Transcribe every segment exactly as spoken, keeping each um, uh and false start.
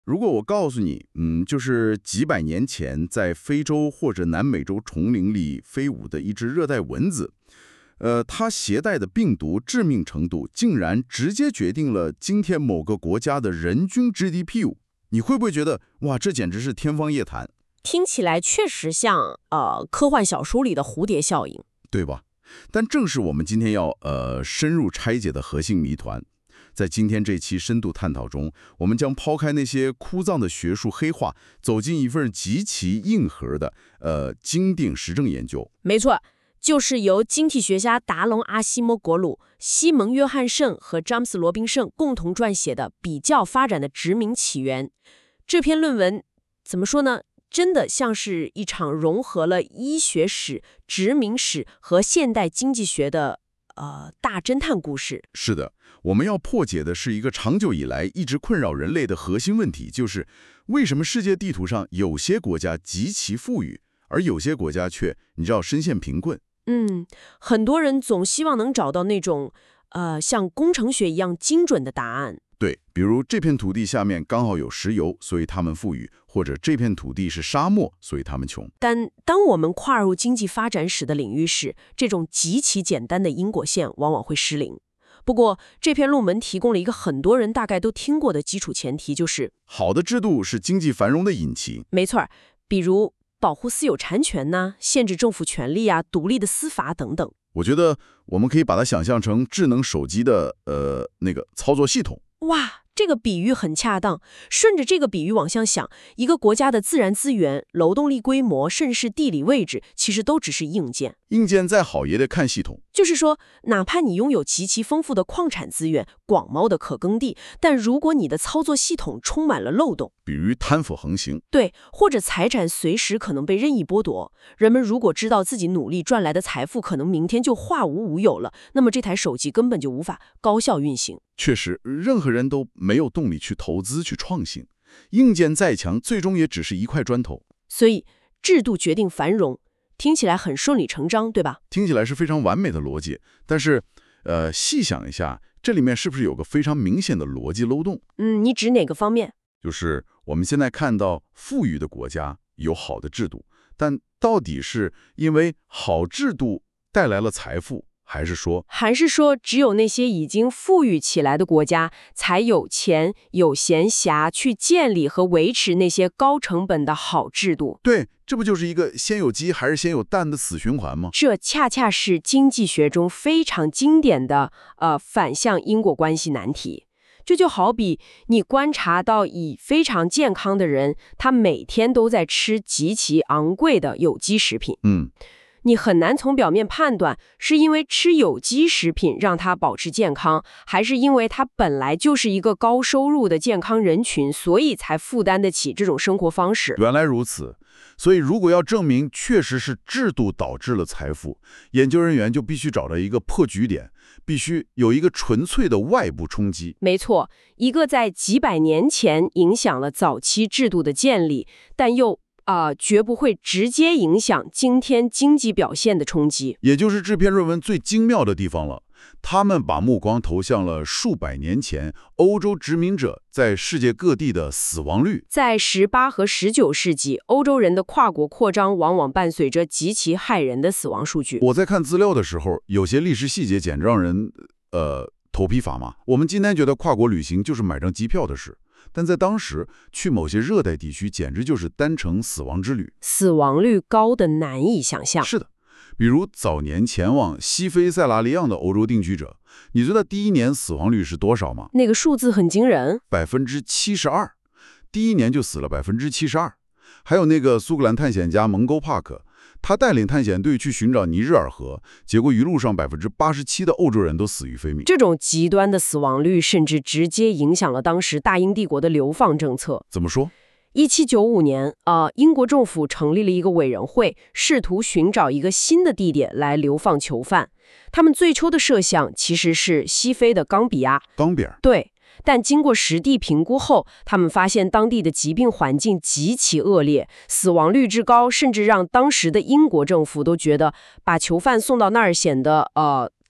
如果我告诉你，嗯，就是几百年前在非洲或者南美洲丛林里飞舞的一只热带蚊子，呃，它携带的病毒致命程度竟然直接决定了今天某个国家的人均 G D P， 你会不会觉得，哇，这简直是天方夜谭？ 听起来确实像呃科幻小说里的蝴蝶效应， 对吧？但正是我们今天要呃深入拆解的核心谜团。在今天这期深度探讨中，我们将抛开那些枯燥的学术黑话，走进一份极其硬核的呃经典实证研究。 没错，就是由经济学家达隆·阿西莫果鲁、西蒙·约翰逊和詹姆斯·罗宾胜共同撰写的《比较发展的殖民起源》。这篇论文怎么说呢？真的像是一场融合了医学史、殖民史和现代经济学的呃大侦探故事。 是的，我们要破解的是一个长久以来一直困扰人类的核心问题，就是为什么世界地图上有些国家极其富裕，而有些国家却，你知道，深陷贫困。 嗯，很多人总希望能找到那种呃像工程学一样精准的答案。 对，比如这片土地下面刚好有石油，所以他们富裕，或者这片土地是沙漠，所以他们穷。 但当我们跨入经济发展史的领域时，这种极其简单的因果线往往会失灵。不过，这篇论文提供了一个很多人大概都听过的基础前提，就是好的制度是经济繁荣的引擎。 没错，比如保护私有产权呐、限制政府权力啊、独立的司法等等。 我觉得我们可以把它想象成智能手机的呃那个操作系统。 哇，这个比喻很恰当。顺着这个比喻往下想，一个国家的自然资源、劳动力规模，甚至是地理位置，其实都只是硬件。 硬件再好也得看系统。 就是说，哪怕你拥有极其丰富的矿产资源、广袤的可耕地，但如果你的操作系统充满了漏洞， 比如贪腐横行， 对，或者财产随时可能被任意剥夺，人们如果知道自己努力赚来的财富可能明天就化无无有了，那么这台手机根本就无法高效运行。 确实，任何人都没有动力去投资、去创新。硬件再强，最终也只是一块砖头。 所以，制度决定繁荣，听起来很顺理成章，对吧？ 听起来是非常完美的逻辑，但是，呃，细想一下，这里面是不是有个非常明显的逻辑漏洞？ 嗯，你指哪个方面？ 就是我们现在看到富裕的国家有好的制度，但到底是因为好制度带来了财富，还是说还是说只有那些已经富裕起来的国家才有钱有闲暇去建立和维持那些高成本的好制度？ 对，这不就是一个先有鸡还是先有蛋的死循环吗？ 这恰恰是经济学中非常经典的呃反向因果关系难题。这就好比你观察到以非常健康的人，他每天都在吃极其昂贵的有机食品。 嗯， 你很难从表面判断是因为吃有机食品让他保持健康，还是因为他本来就是一个高收入的健康人群，所以才负担得起这种生活方式。 原来如此。所以如果要证明确实是制度导致了财富，研究人员就必须找到一个破局点，必须有一个纯粹的外部冲击。 没错，一个在几百年前影响了早期制度的建立，但又啊、呃，绝不会直接影响今天经济表现的冲击。 也就是这篇论文最精妙的地方了。他们把目光投向了数百年前欧洲殖民者在世界各地的死亡率。 在十八和十九世纪，欧洲人的跨国扩张往往伴随着极其骇人的死亡数据。 我在看资料的时候，有些历史细节简直让人呃头皮发麻。我们今天觉得跨国旅行就是买张机票的事，但在当时，去某些热带地区简直就是单程死亡之旅， 死亡率高的难以想象。 是的。比如早年前往西非塞拉利昂的欧洲定居者，你知道第一年死亡率是多少吗？ 那个数字很惊人， 百分之七十二，第一年就死了百分之七十二。还有那个苏格兰探险家蒙沟帕克，他带领探险队去寻找尼日尔河，结果一路上百分之八十七的欧洲人都死于非命。 这种极端的死亡率，甚至直接影响了当时大英帝国的流放政策。 怎么说？ 一七九五年，呃，英国政府成立了一个委员会，试图寻找一个新的地点来流放囚犯。他们最初的设想其实是西非的冈比亚。 冈比亚？ 对。但经过实地评估后，他们发现当地的疾病环境极其恶劣，死亡率之高，甚至让当时的英国政府都觉得把囚犯送到那儿显得呃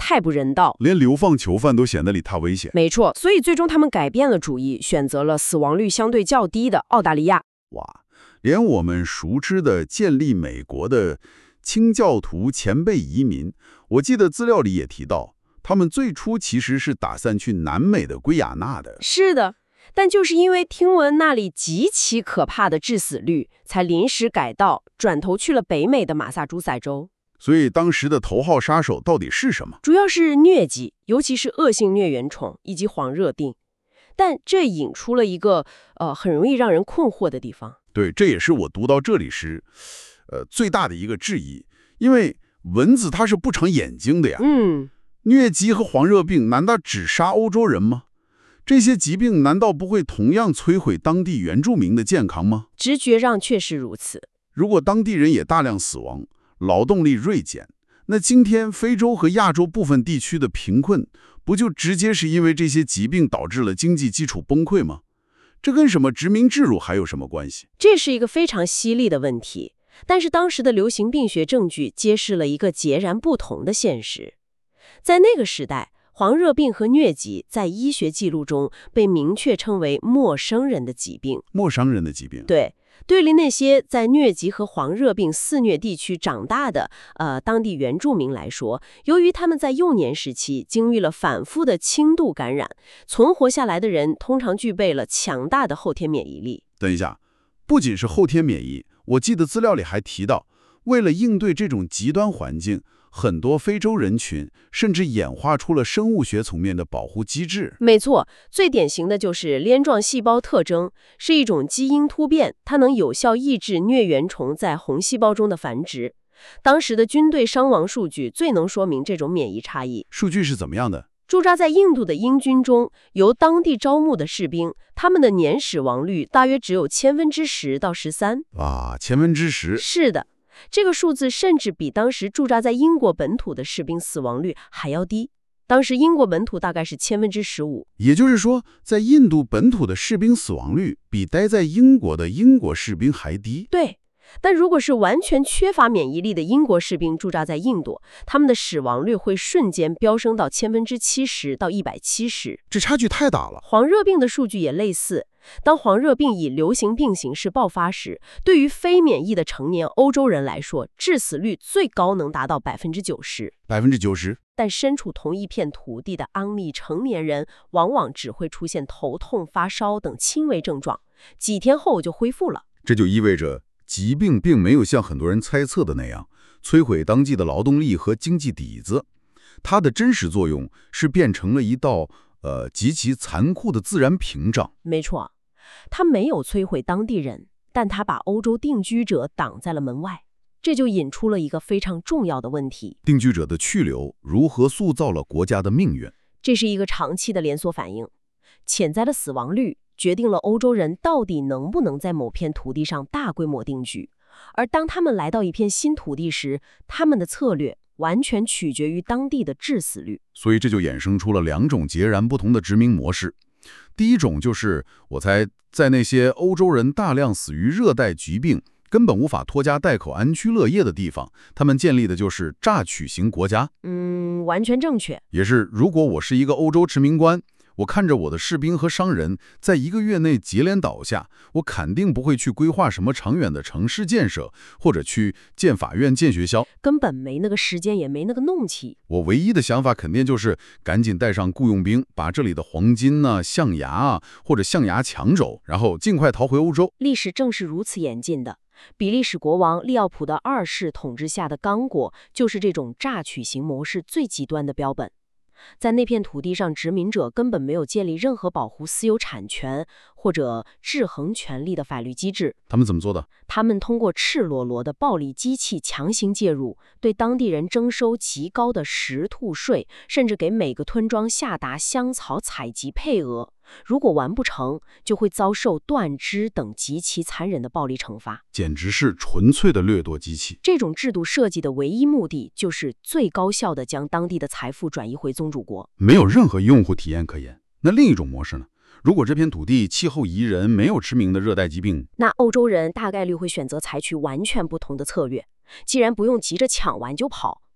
太不人道， 连流放囚犯都显得里他危险。 没错，所以最终他们改变了主意，选择了死亡率相对较低的澳大利亚。 哇，连我们熟知的建立美国的清教徒前辈移民，我记得资料里也提到，他们最初其实是打算去南美的圭亚那的。 是的，但就是因为听闻那里极其可怕的致死率，才临时改道，转头去了北美的马萨诸塞州。 所以当时的头号杀手到底是什么？ 主要是疟疾，尤其是恶性疟原虫以及黄热病。但这引出了一个呃很容易让人困惑的地方。 对，这也是我读到这里时，呃最大的一个质疑，因为蚊子它是不长眼睛的呀。 嗯， 疟疾和黄热病难道只杀欧洲人吗？这些疾病难道不会同样摧毁当地原住民的健康吗？ 直觉上确实如此。 如果当地人也大量死亡，劳动力锐减，那今天非洲和亚洲部分地区的贫困，不就直接是因为这些疾病导致了经济基础崩溃吗？这跟什么殖民制度还有什么关系？ 这是一个非常犀利的问题，但是当时的流行病学证据揭示了一个截然不同的现实。在那个时代，黄热病和疟疾在医学记录中被明确称为陌生人的疾病。 陌生人的疾病。 对，对于那些在疟疾和黄热病肆虐地区长大的呃当地原住民来说，由于他们在幼年时期经历了反复的轻度感染，存活下来的人通常具备了强大的后天免疫力。 等一下，不仅是后天免疫，我记得资料里还提到，为了应对这种极端环境，很多非洲人群甚至演化出了生物学层面的保护机制。 没错，最典型的就是链状细胞特征，是一种基因突变，它能有效抑制疟原虫在红细胞中的繁殖。当时的军队伤亡数据最能说明这种免疫差异。 数据是怎么样的？ 驻扎在印度的英军中，由当地招募的士兵，他们的年死亡率大约只有千分之十到十三。 啊，千分之十。 是的。这个数字甚至比当时驻扎在英国本土的士兵死亡率还要低。当时英国本土大概是千分之十五， 也就是说，在印度本土的士兵死亡率比待在英国的英国士兵还低。 对，但如果是完全缺乏免疫力的英国士兵驻扎在印度，他们的死亡率会瞬间飙升到千分之七十到一百七十， 这差距太大了。 黄热病的数据也类似。当黄热病以流行病形式爆发时，对于非免疫的成年欧洲人来说，致死率最高能达到百分之九十。 百分之九十。 但身处同一片土地的安利成年人，往往只会出现头痛、发烧等轻微症状，几天后就恢复了。 这就意味着疾病并没有像很多人猜测的那样摧毁当地的劳动力和经济底子，它的真实作用是变成了一道呃极其残酷的自然屏障。 没错，它没有摧毁当地人，但它把欧洲定居者挡在了门外。这就引出了一个非常重要的问题： 定居者的去留如何塑造了国家的命运？ 这是一个长期的连锁反应。潜在的死亡率决定了欧洲人到底能不能在某片土地上大规模定居，而当他们来到一片新土地时，他们的策略完全取决于当地的致死率。 所以这就衍生出了两种截然不同的殖民模式。第一种就是，我猜在那些欧洲人大量死于热带疾病，根本无法拖家带口安居乐业的地方，他们建立的就是榨取型国家。 嗯，完全正确。 也是，如果我是一个欧洲殖民官，我看着我的士兵和商人在一个月内接连倒下，我肯定不会去规划什么长远的城市建设，或者去建法院、建学校， 根本没那个时间，也没那个弄气。 我唯一的想法肯定就是赶紧带上雇佣兵，把这里的黄金啊、象牙啊或者象牙抢走，然后尽快逃回欧洲。 历史正是如此演进的。比利时国王利奥普德二世统治下的刚果，就是这种榨取型模式最极端的标本。在那片土地上，殖民者根本没有建立任何保护私有产权或者制衡权利的法律机制。 他们怎么做的？ 他们通过赤裸裸的暴力机器强行介入，对当地人征收极高的食兔税，甚至给每个村庄下达香草采集配额。如果完不成，就会遭受断肢等极其残忍的暴力惩罚， 简直是纯粹的掠夺机器。 这种制度设计的唯一目的，就是最高效地将当地的财富转移回宗主国， 没有任何用户体验可言。那另一种模式呢？如果这片土地气候宜人，没有知名的热带疾病， 那欧洲人大概率会选择采取完全不同的策略。既然不用急着抢完就跑，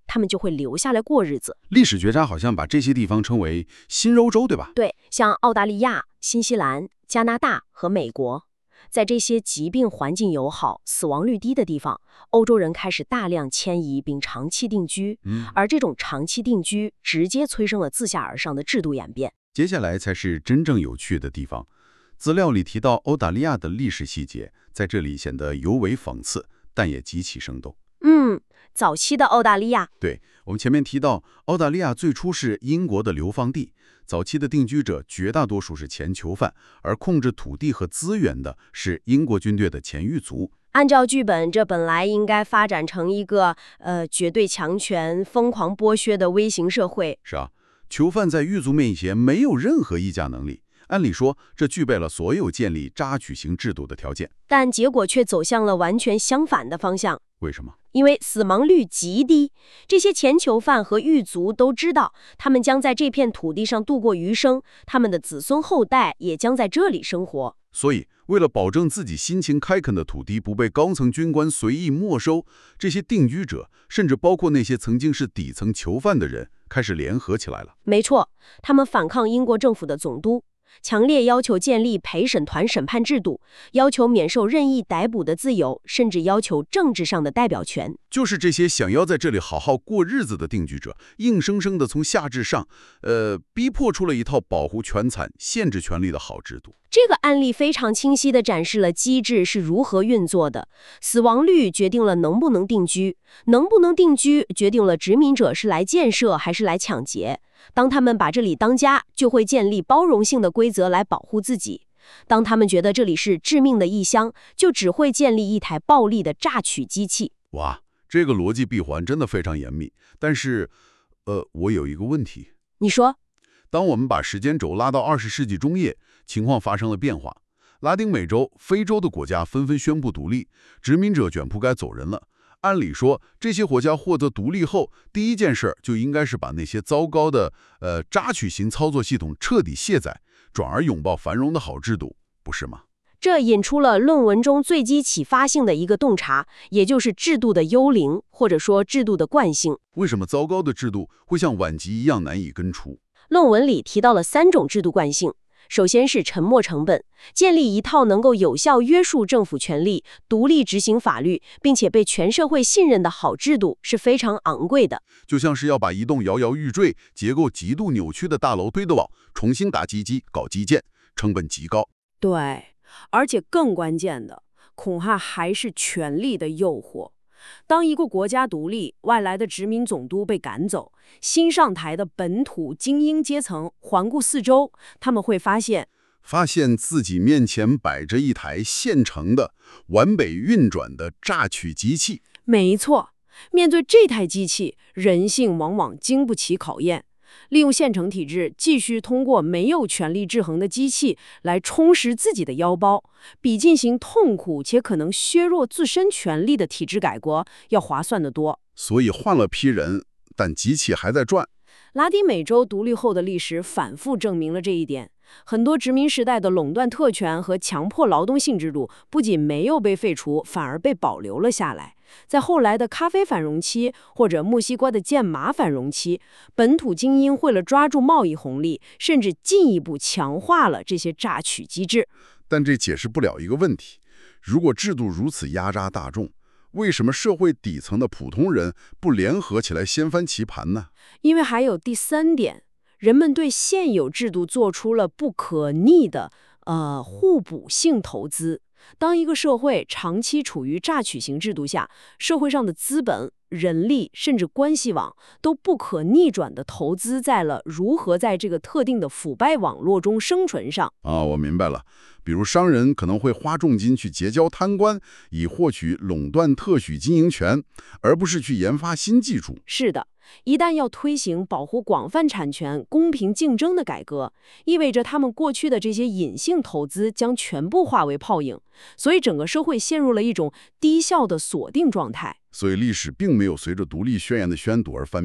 他们就会留下来过日子。 历史学家好像把这些地方称为新欧洲，对吧？ 对，像澳大利亚、新西兰、加拿大和美国，在这些疾病环境友好、死亡率低的地方，欧洲人开始大量迁移并长期定居， 嗯， 而这种长期定居直接催生了自下而上的制度演变。 接下来才是真正有趣的地方。资料里提到澳大利亚的历史细节，在这里显得尤为讽刺，但也极其生动。 嗯，早期的澳大利亚， 对，我们前面提到，澳大利亚最初是英国的流放地，早期的定居者绝大多数是前囚犯，而控制土地和资源的是英国军队的前狱卒。 按照剧本，这本来应该发展成一个呃绝对强权、疯狂剥削的微型社会。 是啊，囚犯在狱卒面前没有任何议价能力。按理说，这具备了所有建立扎取型制度的条件， 但结果却走向了完全相反的方向。 为什么？ 因为死亡率极低，这些前囚犯和狱卒都知道，他们将在这片土地上度过余生，他们的子孙后代也将在这里生活。 所以，为了保证自己辛勤开垦的土地不被高层军官随意没收，这些定居者，甚至包括那些曾经是底层囚犯的人，开始联合起来了。 没错，他们反抗英国政府的总督，强烈要求建立陪审团审判制度，要求免受任意逮捕的自由，甚至要求政治上的代表权。 就是这些想要在这里好好过日子的定居者，硬生生地从下至上，呃，逼迫出了一套保护权残、限制权利的好制度。 这个案例非常清晰地展示了机制是如何运作的。死亡率决定了能不能定居，能不能定居决定了殖民者是来建设还是来抢劫。当他们把这里当家，就会建立包容性的规则来保护自己；当他们觉得这里是致命的异乡，就只会建立一台暴力的榨取机器。 哇，这个逻辑闭环真的非常严密。但是，呃，我有一个问题。 你说， 当我们把时间轴拉到二十世纪中叶，情况发生了变化。拉丁美洲、非洲的国家纷纷宣布独立，殖民者卷铺盖走人了。按理说，这些国家获得独立后，第一件事就应该是把那些糟糕的呃扎取型操作系统彻底卸载，转而拥抱繁荣的好制度，不是吗？ 这引出了论文中最具启发性的一个洞察，也就是制度的幽灵，或者说制度的惯性。 为什么糟糕的制度会像顽疾一样难以根除？ 论文里提到了三种制度惯性。首先是沉没成本，建立一套能够有效约束政府权力、独立执行法律，并且被全社会信任的好制度是非常昂贵的。 就像是要把一栋摇摇欲坠、结构极度扭曲的大楼推得往重新打基基、搞基建，成本极高。 对，而且更关键的，恐怕还是权力的诱惑。当一个国家独立，外来的殖民总督被赶走，新上台的本土精英阶层环顾四周，他们会发现， 发现自己面前摆着一台现成的、完美运转的榨取机器。 没错，面对这台机器，人性往往经不起考验。利用现成体制，继续通过没有权力制衡的机器来充实自己的腰包，比进行痛苦且可能削弱自身权力的体制改革要划算得多。 所以换了批人，但机器还在转。 拉丁美洲独立后的历史反复证明了这一点。很多殖民时代的垄断特权和强迫劳动性制度不仅没有被废除，反而被保留了下来。在后来的咖啡繁荣期或者墨西哥的剑麻繁荣期，本土精英为了抓住贸易红利，甚至进一步强化了这些榨取机制。 但这解释不了一个问题：如果制度如此压榨大众，为什么社会底层的普通人不联合起来掀翻棋盘呢？ 因为还有第三点，人们对现有制度做出了不可逆的呃互补性投资。当一个社会长期处于榨取型制度下，社会上的资本、人力甚至关系网都不可逆转地投资在了如何在这个特定的腐败网络中生存上。 啊，我明白了。比如商人可能会花重金去结交贪官，以获取垄断特许经营权，而不是去研发新技术。 是的，一旦要推行保护广泛产权、公平竞争的改革，意味着他们过去的这些隐性投资将全部化为泡影，所以整个社会陷入了一种低效的锁定状态。 所以历史并没有随着独立宣言的宣读而翻篇，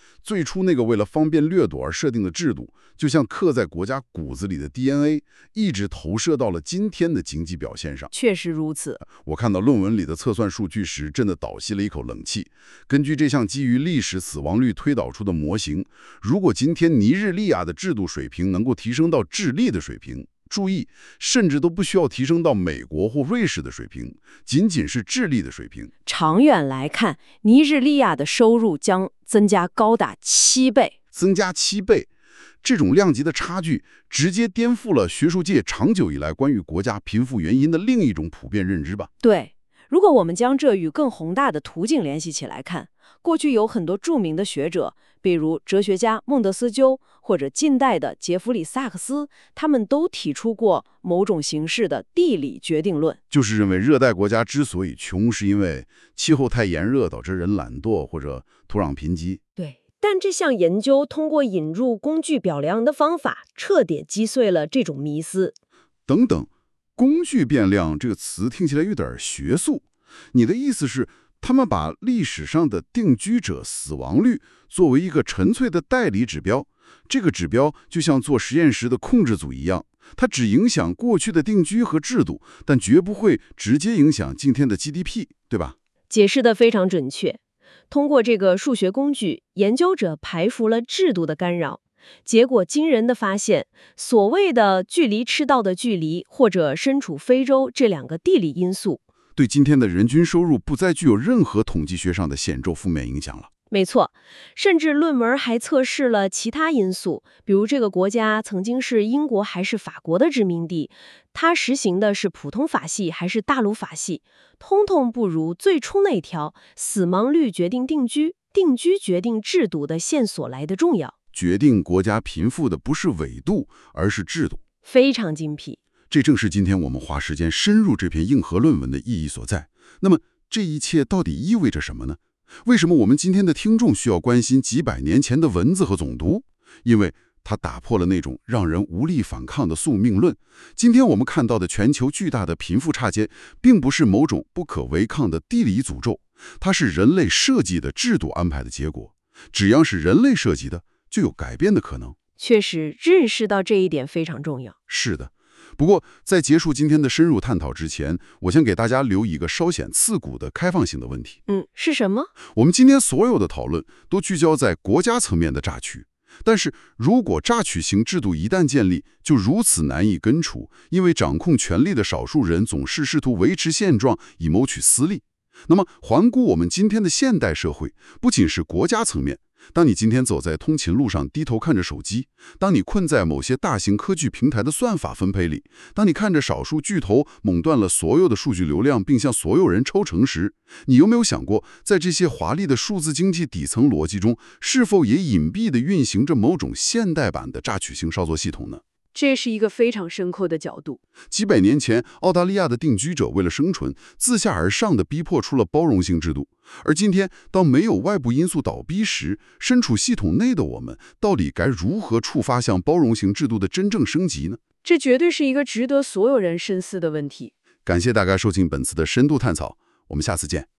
最初那个为了方便掠夺而设定的制度，就像刻在国家骨子里的 D N A， 一直投射到了今天的经济表现上。 确实如此。 我看到论文里的测算数据时，真的倒吸了一口冷气。根据这项基于历史死亡率推导出的模型，如果今天尼日利亚的制度水平能够提升到智利的水平，注意，甚至都不需要提升到美国或瑞士的水平，仅仅是智利的水平。 长远来看，尼日利亚的收入将增加高达七倍， 增加七倍，这种量级的差距，直接颠覆了学术界长久以来关于国家贫富原因的另一种普遍认知吧。 对，如果我们将这与更宏大的途径联系起来看，过去有很多著名的学者，比如哲学家孟德斯鸠或者近代的杰弗里·萨克斯，他们都提出过某种形式的地理决定论， 就是认为热带国家之所以穷，是因为气候太炎热导致人懒惰或者土壤贫瘠。 对，但这项研究通过引入工具表量的方法，彻底击碎了这种迷思。 等等，工具变量这个词听起来有点学术，你的意思是他们把历史上的定居者死亡率作为一个纯粹的代理指标，这个指标就像做实验时的控制组一样，它只影响过去的定居和制度，但绝不会直接影响今天的 G D P， 对吧？ 解释得非常准确。通过这个数学工具，研究者排除了制度的干扰，结果惊人的发现，所谓的距离赤道的距离或者身处非洲这两个地理因素， 对今天的人均收入不再具有任何统计学上的显著负面影响了。 没错，甚至论文还测试了其他因素，比如这个国家曾经是英国还是法国的殖民地，它实行的是普通法系还是大陆法系，通通不如最初那条死亡率决定定居，定居决定制度的线索来的重要。 决定国家贫富的不是纬度，而是制度。 非常精辟。 这正是今天我们花时间深入这篇硬核论文的意义所在。那么这一切到底意味着什么呢？为什么我们今天的听众需要关心几百年前的文字和总读？因为它打破了那种让人无力反抗的宿命论。今天我们看到的全球巨大的贫富差间，并不是某种不可违抗的地理诅咒，它是人类设计的制度安排的结果。只要是人类设计的，就有改变的可能。 确实，认识到这一点非常重要。 是的。不过，在结束今天的深入探讨之前，我先给大家留一个稍显刺骨的开放性的问题。 嗯，是什么？ 我们今天所有的讨论都聚焦在国家层面的榨取，但是如果榨取型制度一旦建立，就如此难以根除，因为掌控权力的少数人总是试图维持现状以谋取私利。那么，环顾我们今天的现代社会，不仅是国家层面，当你今天走在通勤路上低头看着手机，当你困在某些大型科技平台的算法分配里，当你看着少数巨头垄断了所有的数据流量并向所有人抽成时，你有没有想过，在这些华丽的数字经济底层逻辑中，是否也隐蔽地运行着某种现代版的榨取型操作系统呢？ 这是一个非常深刻的角度。 几百年前，澳大利亚的定居者为了生存，自下而上地逼迫出了包容性制度。而今天，当没有外部因素倒逼时，身处系统内的我们，到底该如何触发向包容性制度的真正升级呢？ 这绝对是一个值得所有人深思的问题。 感谢大家收听本次的深度探讨，我们下次见。